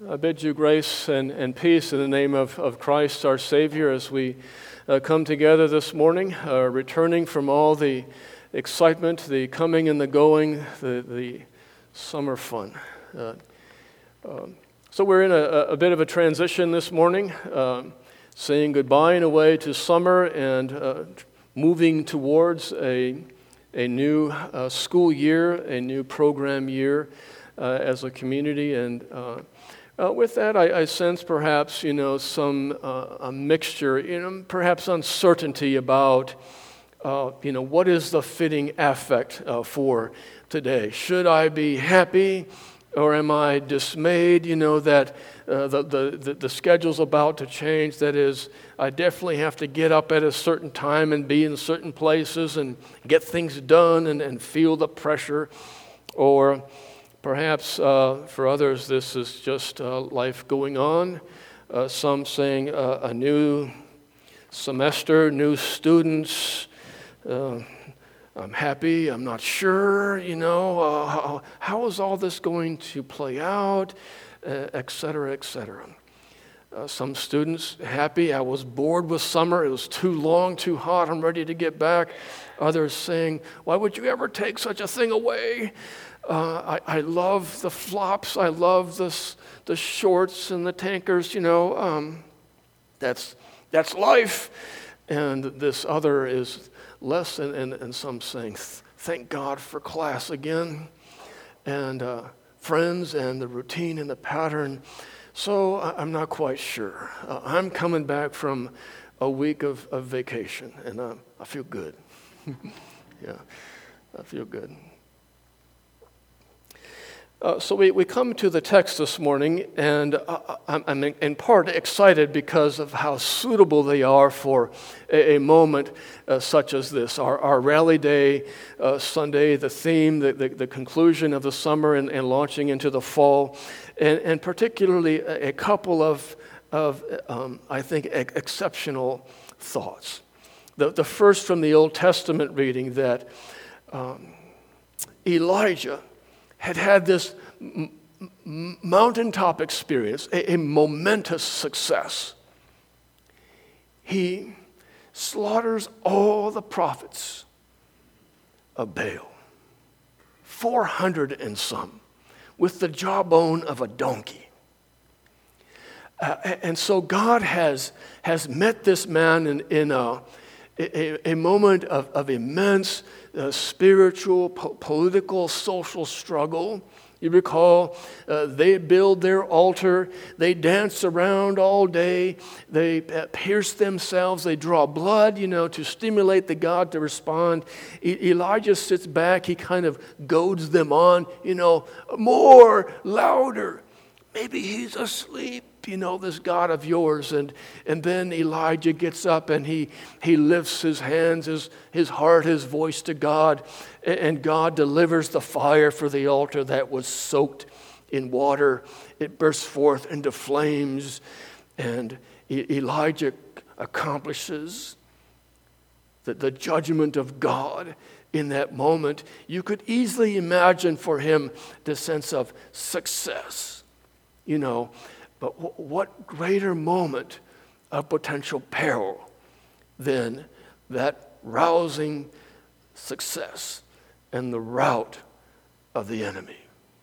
I bid you grace and peace in the name of Christ our Savior as we come together this morning, returning from all the excitement, the coming and the going, the summer fun. So we're in a bit of a transition this morning, saying goodbye in a way to summer and moving towards a new school year, a new program year as a community. And with that, I sense perhaps, some a mixture, perhaps uncertainty about, what is the fitting affect for today? Should I be happy or am I dismayed, that the schedule's about to change? That is, I definitely have to get up at a certain time and be in certain places and get things done and feel the pressure. Or perhaps for others, this is just life going on. Some saying a new semester, new students. I'm happy, I'm not sure, how is all this going to play out, et cetera, et cetera. Some students happy, I was bored with summer, it was too long, too hot, I'm ready to get back. Others saying, why would you ever take such a thing away? I love the flops, I love the shorts and the tankers, that's life. And this other is less, and some saying, thank God for class again, and friends and the routine and the pattern. So I'm not quite sure. I'm coming back from a week of vacation, and I feel good. Yeah, I feel good. So we come to the text this morning, and I'm in part excited because of how suitable they are for a moment such as this. Our Rally Day Sunday, the theme, the conclusion of the summer and launching into the fall, and particularly a couple of I think, exceptional thoughts. The first from the Old Testament reading that Elijah had this mountaintop experience, a momentous success. He slaughters all the prophets of Baal, 400 and some, with the jawbone of a donkey. And so God has met this man in a moment of immense spiritual, political, social struggle. You recall, they build their altar, they dance around all day, they pierce themselves, they draw blood, to stimulate the god to respond. Elijah sits back, he kind of goads them on, more, louder. Maybe he's asleep, this God of yours. And then Elijah gets up and he lifts his hands, his heart, his voice to God. And God delivers the fire for the altar that was soaked in water. It bursts forth into flames. And Elijah accomplishes the judgment of God in that moment. You could easily imagine for him the sense of success. But what greater moment of potential peril than that rousing success and the rout of the enemy?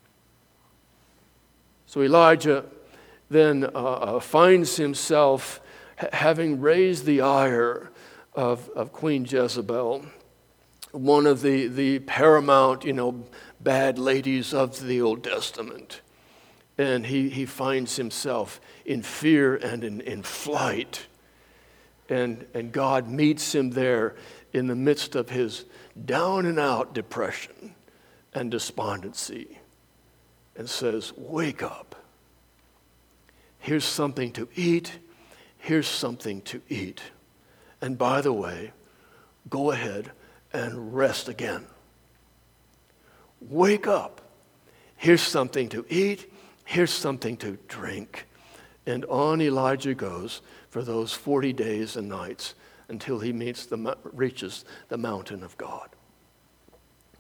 So Elijah then finds himself having raised the ire of Queen Jezebel, one of the paramount, bad ladies of the Old Testament. And he finds himself in fear and in flight. And God meets him there in the midst of his down and out depression and despondency and says, wake up. Here's something to eat. Here's something to eat. And by the way, go ahead and rest again. Wake up. Here's something to eat. Here's something to drink. And on Elijah goes for those 40 days and nights until he reaches the mountain of God.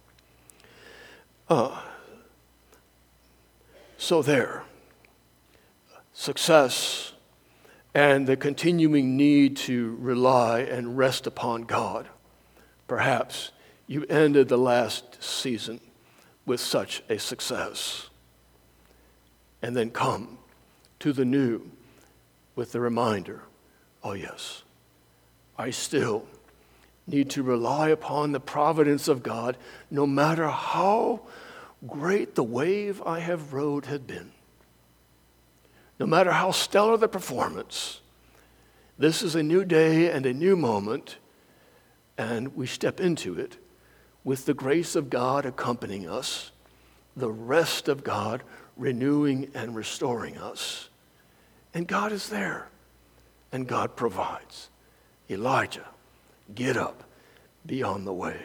So there, success, and the continuing need to rely and rest upon God. Perhaps you ended the last season with such a success, and then come to the new with the reminder, oh yes, I still need to rely upon the providence of God, no matter how great the wave I have rode had been. No matter how stellar the performance, this is a new day and a new moment, and we step into it with the grace of God accompanying us, the rest of God renewing and restoring us. And God is there, and God provides. Elijah, get up, be on the way.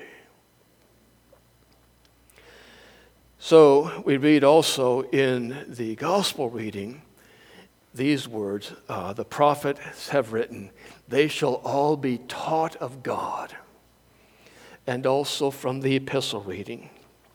So we read also in the gospel reading these words, the prophets have written, they shall all be taught of God. And also from the epistle reading.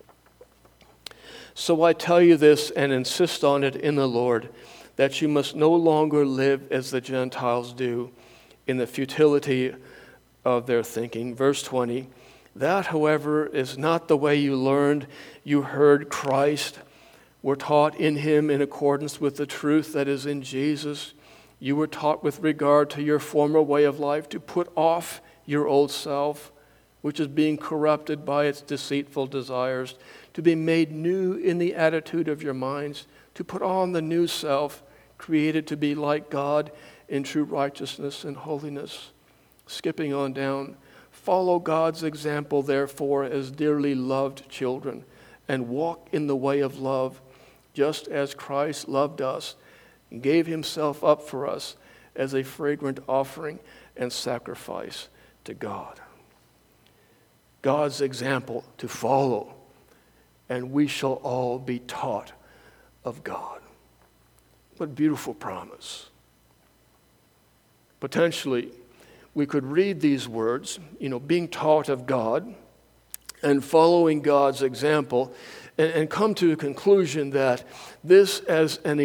So I tell you this and insist on it in the Lord, that you must no longer live as the Gentiles do in the futility of their thinking. Verse 20, that, however, is not the way you learned, you heard Christ, were taught in him in accordance with the truth that is in Jesus. You were taught with regard to your former way of life to put off your old self, which is being corrupted by its deceitful desires, to be made new in the attitude of your minds, to put on the new self, created to be like God in true righteousness and holiness. Skipping on down, follow God's example, therefore, as dearly loved children, and walk in the way of love, just as Christ loved us and gave himself up for us as a fragrant offering and sacrifice to God. God's example to follow, and we shall all be taught of God. What beautiful promise. Potentially, we could read these words, being taught of God and following God's example, and come to a conclusion that this is an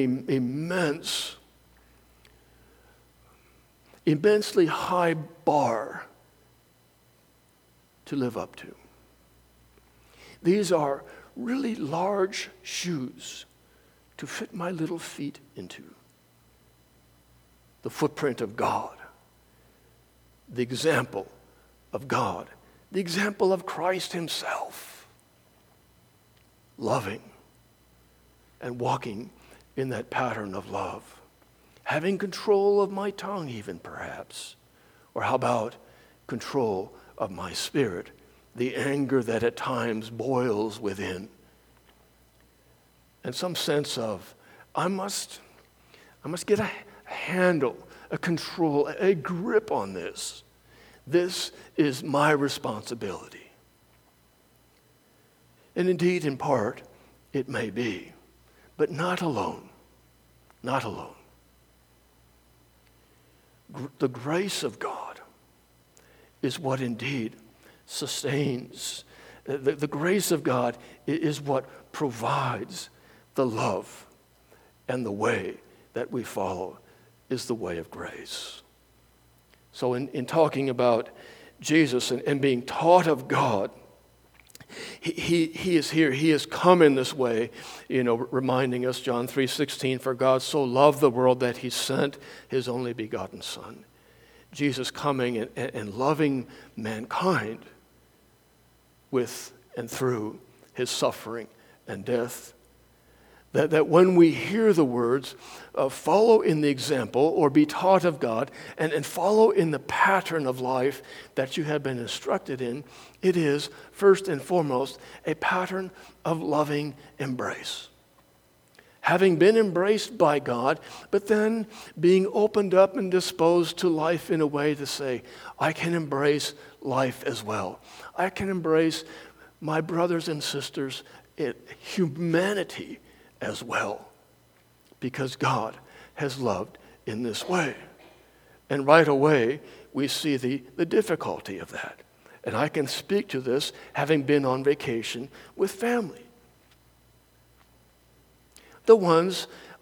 immensely high bar to live up to. These are really large shoes to fit my little feet into. The footprint of God, the example of God, the example of Christ himself, loving and walking in that pattern of love, having control of my tongue even perhaps, or how about control of my spirit, the anger that at times boils within, and some sense of I must get a handle, a control, a grip on this. This is my responsibility. And indeed, in part, it may be, but not alone. Not alone. The grace of God is what indeed sustains. The grace of God is what provides the love, and the way that we follow is the way of grace. So in talking about Jesus and being taught of God, he is here. He has come in this way, reminding us, John 3:16, for God so loved the world that he sent his only begotten Son. Jesus coming and loving mankind with and through his suffering and death. That when we hear the words, follow in the example or be taught of God and follow in the pattern of life that you have been instructed in, it is, first and foremost, a pattern of loving embrace. Having been embraced by God, but then being opened up and disposed to life in a way to say, I can embrace life as well. I can embrace my brothers and sisters, humanity as well, because God has loved in this way. And right away, we see the difficulty of that. And I can speak to this having been on vacation with family. The ones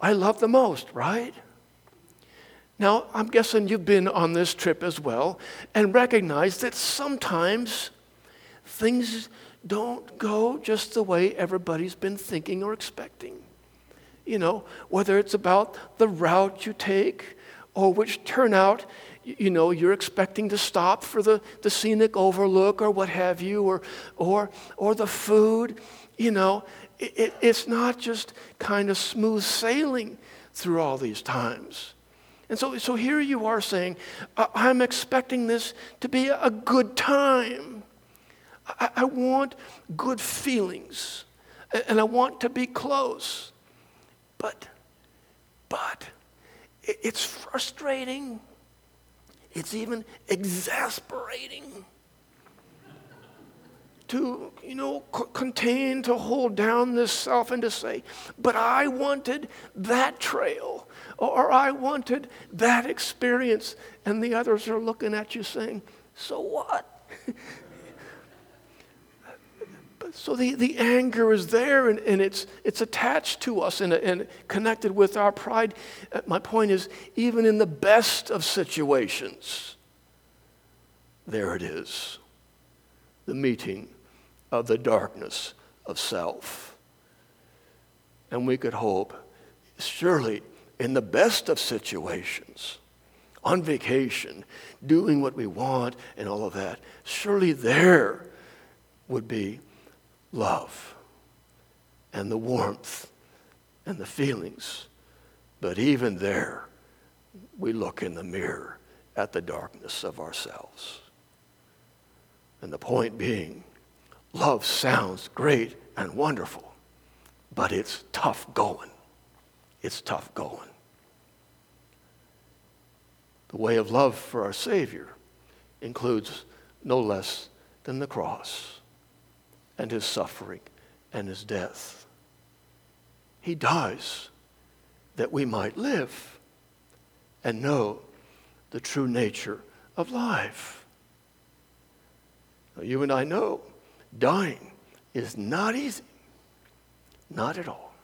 I love the most, right? Now, I'm guessing you've been on this trip as well and recognize that sometimes things don't go just the way everybody's been thinking or expecting. You know, whether it's about the route you take or which turnout, you're expecting to stop for the scenic overlook or what have you, or the food, it's not just kind of smooth sailing through all these times. And so here you are saying, I'm expecting this to be a good time. I want good feelings, and I want to be close. But it's frustrating. It's even exasperating to, contain, to hold down this self and to say, but I wanted that trail, or I wanted that experience, and the others are looking at you saying, so what? So the anger is there, and it's attached to us and connected with our pride. My point is, even in the best of situations, there it is, the meeting of the darkness of self. And we could hope, surely in the best of situations, on vacation, doing what we want and all of that, surely there would be love and the warmth and the feelings. But even there, we look in the mirror at the darkness of ourselves. And the point being, love sounds great and wonderful, but it's tough going. It's tough going. The way of love for our Savior includes no less than the cross and his suffering and his death. He dies that we might live and know the true nature of life. Now, you and I know dying is not easy. Not at all.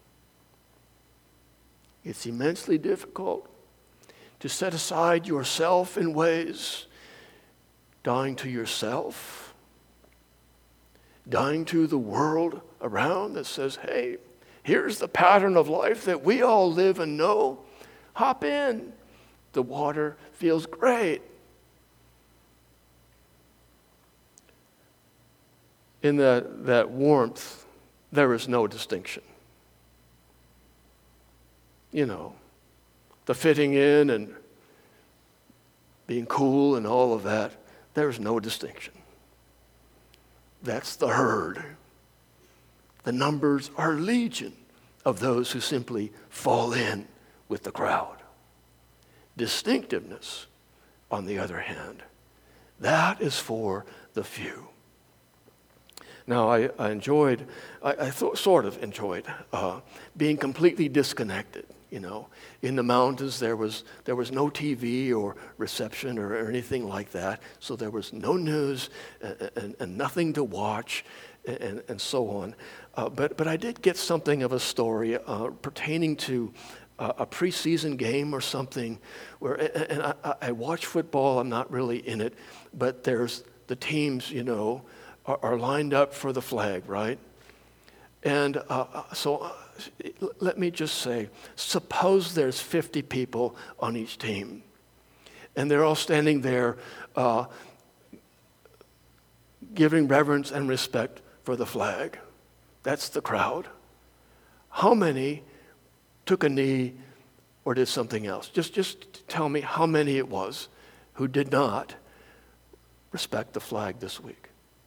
It's immensely difficult to set aside yourself in ways, dying to yourself, dying to the world around that says, hey, here's the pattern of life that we all live and know. Hop in. The water feels great. In that warmth, there is no distinction. The fitting in and being cool and all of that, there's no distinction. That's the herd. The numbers are legion of those who simply fall in with the crowd. Distinctiveness, on the other hand, that is for the few. Now, I sort of enjoyed being completely disconnected. In the mountains there was no TV or reception or anything like that, so there was no news and nothing to watch and so on. But I did get something of a story pertaining to a preseason game or something and I watch football. I'm not really in it, but there's the teams, are lined up for the flag, right? And so let me just say, suppose there's 50 people on each team, and they're all standing there giving reverence and respect for the flag. That's the crowd. How many took a knee or did something else? Just tell me how many it was who did not respect the flag this week.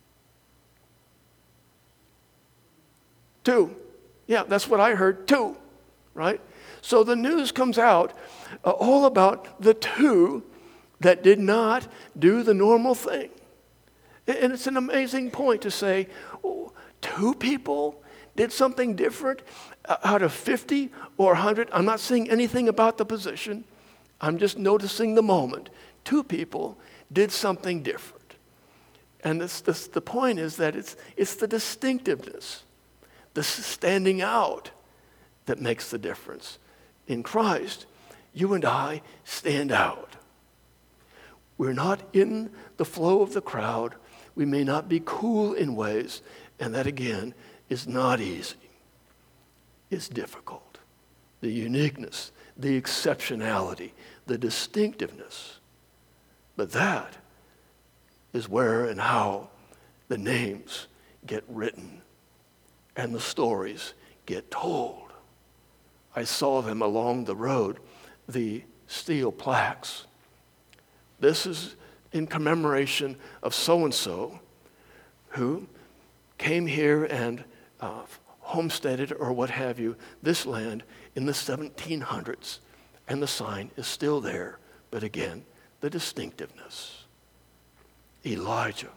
2. Yeah, that's what I heard, 2, right? So the news comes out all about the 2 that did not do the normal thing. And it's an amazing point to say, 2 people did something different out of 50 or 100. I'm not saying anything about the position. I'm just noticing the moment. 2 people did something different. And the point is that it's the distinctiveness, the standing out that makes the difference. in Christ, you and I stand out. We're not in the flow of the crowd. We may not be cool in ways, and that again is not easy. It's difficult. The uniqueness, the exceptionality, the distinctiveness. But that is where and how the names get written and the stories get told. I saw them along the road, the steel plaques. This is in commemoration of so-and-so who came here and homesteaded or what have you, this land in the 1700s. And the sign is still there. But again, the distinctiveness. Elijah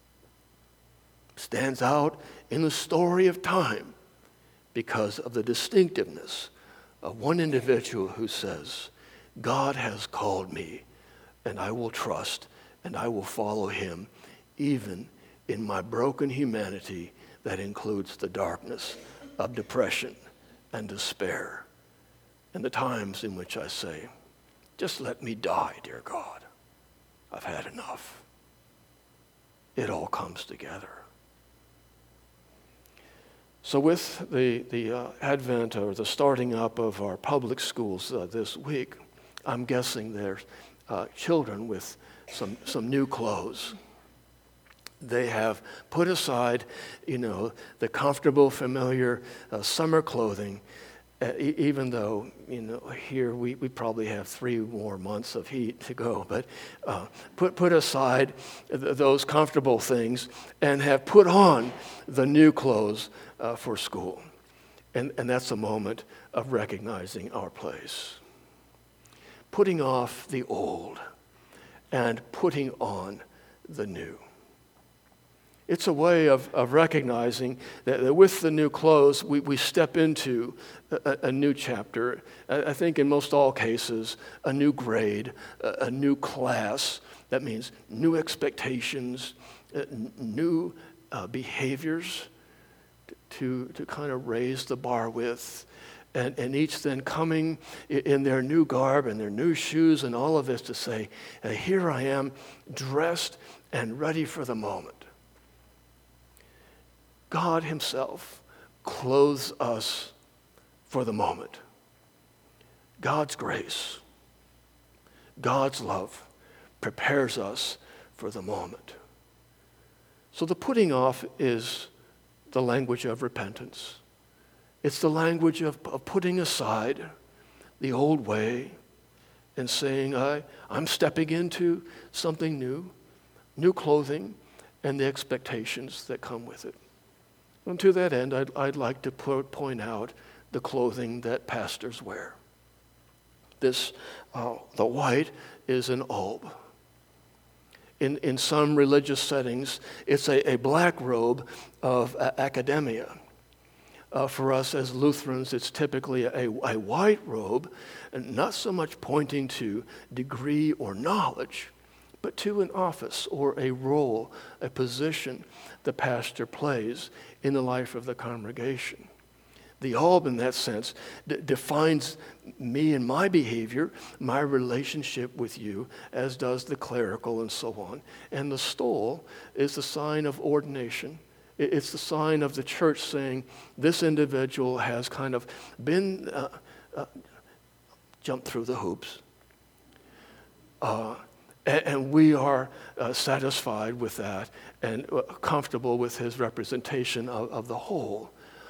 stands out in the story of time because of the distinctiveness of one individual who says, God has called me, and I will trust, and I will follow him, even in my broken humanity that includes the darkness of depression and despair, and the times in which I say, just let me die, dear God. I've had enough. It all comes together. So with the advent or the starting up of our public schools this week, I'm guessing there's children with some new clothes. They have put aside, the comfortable, familiar summer clothing, even though, here we probably have 3 more months of heat to go, but put aside those comfortable things and have put on the new clothes for school. And that's a moment of recognizing our place. Putting off the old and putting on the new. It's a way of recognizing that with the new clothes, we step into a new chapter. I think in most all cases, a new grade, a new class. That means new expectations, new behaviors to kind of raise the bar with. And each then coming in their new garb and their new shoes and all of this to say, here I am, dressed and ready for the moment. God himself clothes us for the moment. God's grace, God's love prepares us for the moment. So the putting off is the language of repentance. It's the language of putting aside the old way and saying, I'm stepping into something new clothing, and the expectations that come with it. And to that end, I'd like to point out the clothing that pastors wear. The white is an alb. In some religious settings, it's a black robe of academia. For us as Lutherans, it's typically a white robe, and not so much pointing to degree or knowledge, but to an office or a role, a position the pastor plays in the life of the congregation. The alb, in that sense, defines me and my behavior, my relationship with you, as does the clerical and so on. And the stole is the sign of ordination. It's the sign of the church saying, this individual has kind of been, jumped through the hoops. And we are satisfied with that and comfortable with his representation of the whole.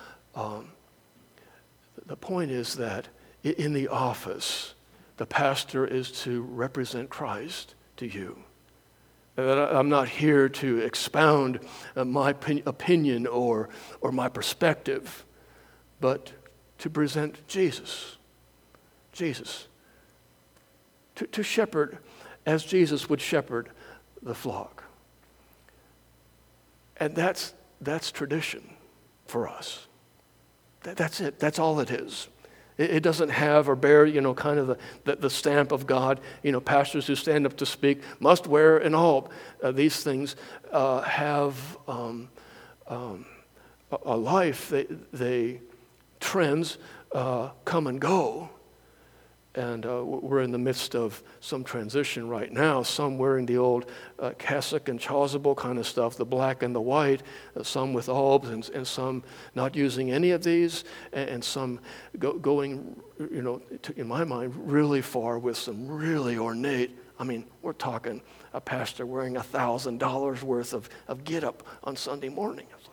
The point is that in the office, the pastor is to represent Christ to you. I'm not here to expound my opinion or my perspective, but to present Jesus. Jesus. To shepherd as Jesus would shepherd the flock. And that's tradition for us. That's it. That's all it is. It doesn't have or bear, kind of the stamp of God. Pastors who stand up to speak must wear an alb. These things have a life. They trends come and go, And we're in the midst of some transition right now, some wearing the old cassock and chasuble kind of stuff, the black and the white, some with albs, and some not using any of these, and some going, in my mind, really far with some really ornate. I mean, we're talking a pastor wearing $1,000 worth of get-up on Sunday morning. I was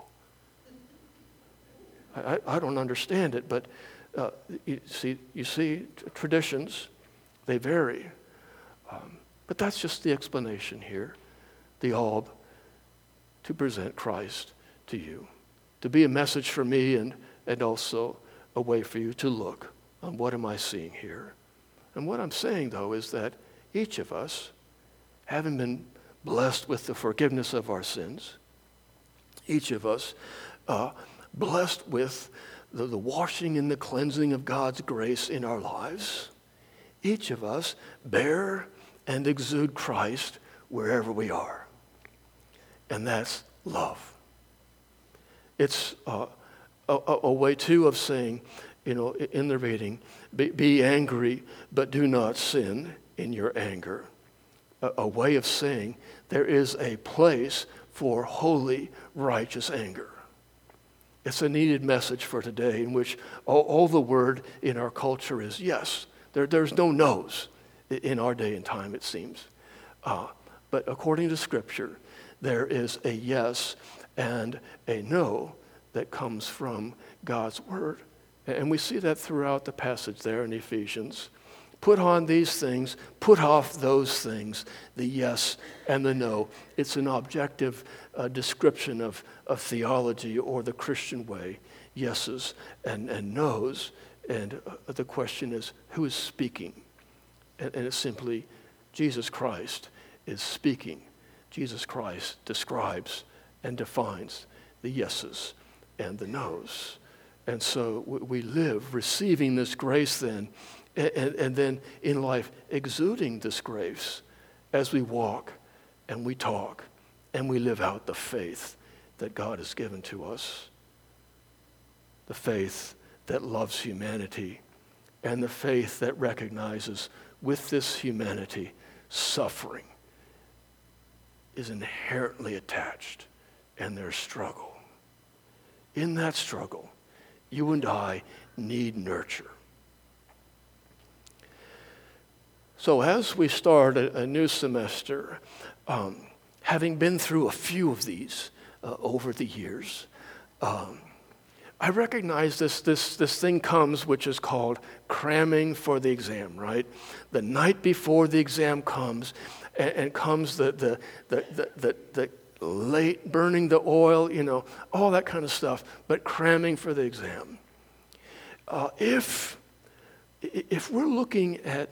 like, whoa. I don't understand it, but you see, traditions, they vary. But that's just the explanation here. The alb, to present Christ to you, to be a message for me and also a way for you to look on what am I seeing here. And what I'm saying, though, is that each of us, having been blessed with the forgiveness of our sins, each of us blessed with the washing and the cleansing of God's grace in our lives, each of us bear and exude Christ wherever we are. And that's love. It's a way, too, of saying, in the reading, be angry, but do not sin in your anger. A way of saying there is a place for holy, righteous anger. It's a needed message for today in which all the word in our culture is yes. There's no no's in our day and time, it seems. But according to Scripture, there is a yes and a no that comes from God's word. And we see that throughout the passage there in Ephesians. Put on these things, put off those things, the yes and the no. It's an objective description of theology or the Christian way, yeses and nos. And the question is, who is speaking? And it's simply Jesus Christ is speaking. Jesus Christ describes and defines the yeses and the nos. And so we live receiving this grace then, and then in life exuding this grace as we walk and we talk and we live out the faith that God has given to us. The faith that loves humanity and the faith that recognizes with this humanity suffering is inherently attached and there's struggle. In that struggle, you and I need nurture. So as we start a new semester, having been through a few of these over the years, I recognize this thing comes which is called cramming for the exam, right? The night before the exam comes, and comes the late burning the oil, all that kind of stuff, but cramming for the exam. If we're looking at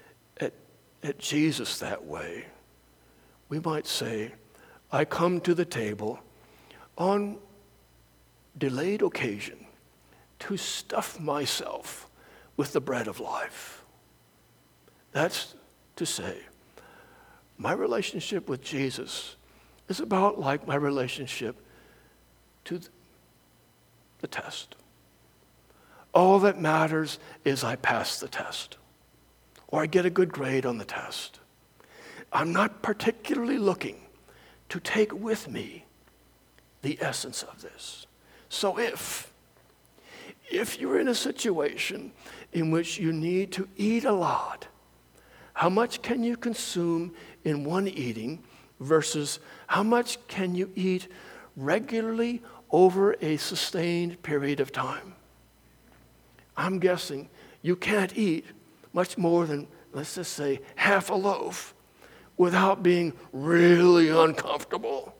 Jesus that way, we might say, I come to the table on delayed occasion to stuff myself with the bread of life. That's to say, my relationship with Jesus is about like my relationship to the test. All that matters is I pass the test, or I get a good grade on the test. I'm not particularly looking to take with me the essence of this. So if you're in a situation in which you need to eat a lot, how much can you consume in one eating versus how much can you eat regularly over a sustained period of time? I'm guessing you can't eat much more than, let's just say, half a loaf without being really uncomfortable.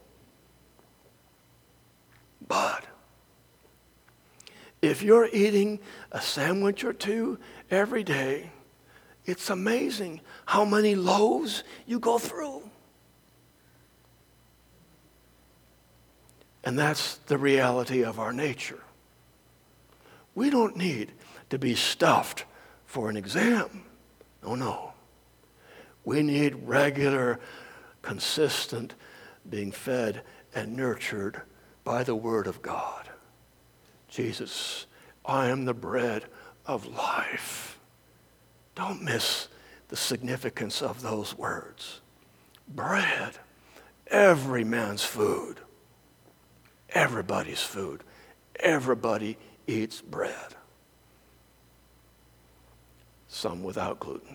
But if you're eating a sandwich or two every day, it's amazing how many loaves you go through. And that's the reality of our nature. We don't need to be stuffed for an exam. No. We need regular, consistent being fed and nurtured by the Word of God. Jesus, I am the bread of life. Don't miss the significance of those words. Bread, every man's food, everybody's food. Everybody eats bread. Some without gluten.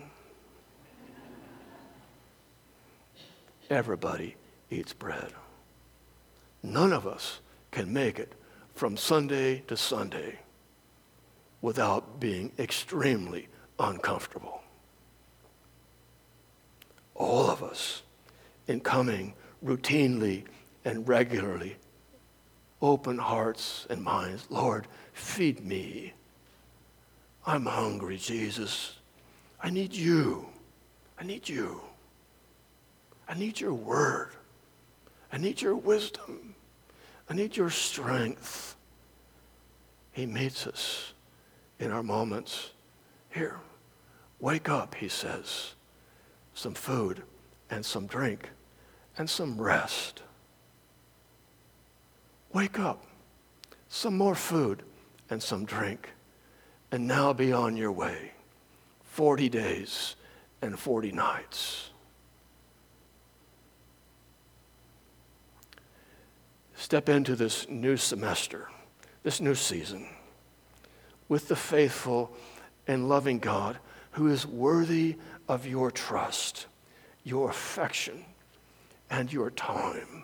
Everybody eats bread. None of us can make it from Sunday to Sunday without being extremely uncomfortable. All of us, in coming routinely and regularly, open hearts and minds. Lord, feed me. I'm hungry, Jesus. I need you. I need you. I need your word. I need your wisdom. I need your strength. He meets us in our moments. Here, wake up, he says. Some food and some drink and some rest. Wake up, some more food and some drink, and now be on your way. 40 days and 40 nights. Step into this new semester, this new season, with the faithful and loving God who is worthy of your trust, your affection, and your time.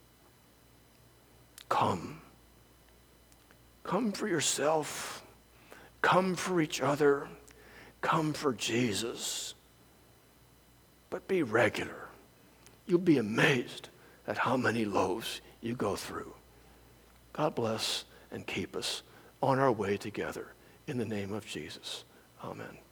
Come. Come for yourself. Come for each other. Come for Jesus. But be regular. You'll be amazed at how many loaves you go through. God bless and keep us on our way together. In the name of Jesus. Amen.